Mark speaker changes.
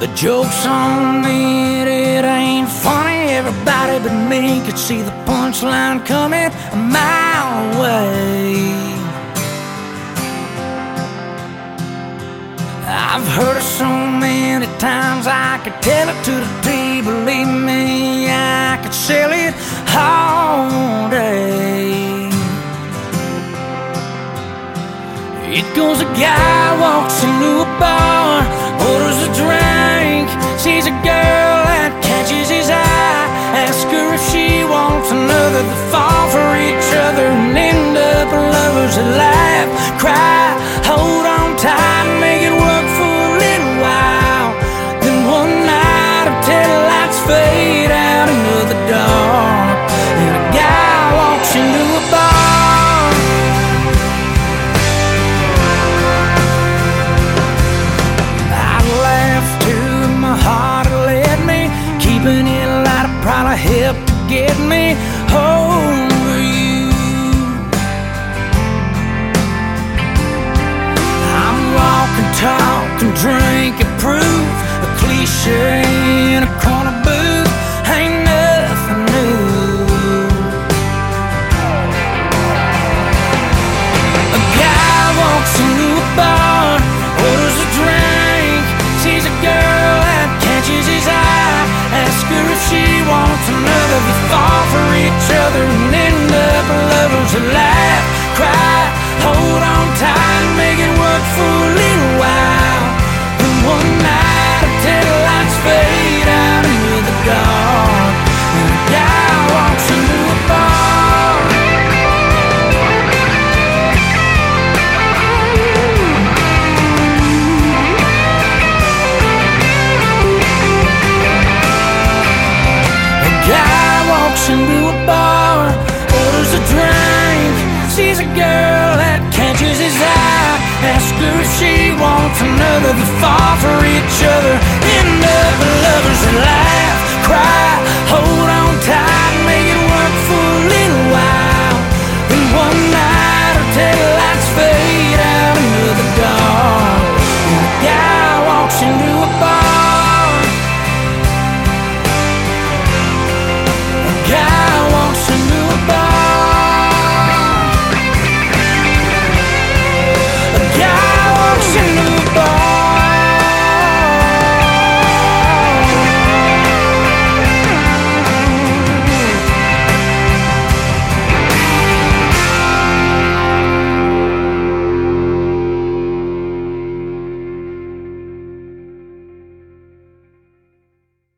Speaker 1: Joke's on me, it ain't funny. Everybody but me could see the punchline coming a mile away. I've heard it so many times I could tell it to the T. Believe me, I could sell it all day. It goes, a guy walks into a bar, orders a drink, sees a girl that catches his eye, asks her if she wants another. They fall for each other and end up lovers that laugh, cry, hold on tight, make it work for a little while. Then one night the taillights fade out into the dark, and a guy walks into a bar. Keeping it light probably helped to get me over you. I'm walking, talking, drinking proof, a cliche in a corner booth, ain't nothing new. A guy walks into a bar, orders a drink, sees a girl that catches his eye, ask her if she wants another. They fall for each other and end up lovers that laugh, cry, hold on tight, make it work for a little while. Then one night the taillights fade out into the dark, and a guy walks into a bar. Guy walks into a bar, orders a drink, sees a girl that catches his eye, asks her if she wants another. They fall for each other, end up lovers that laugh,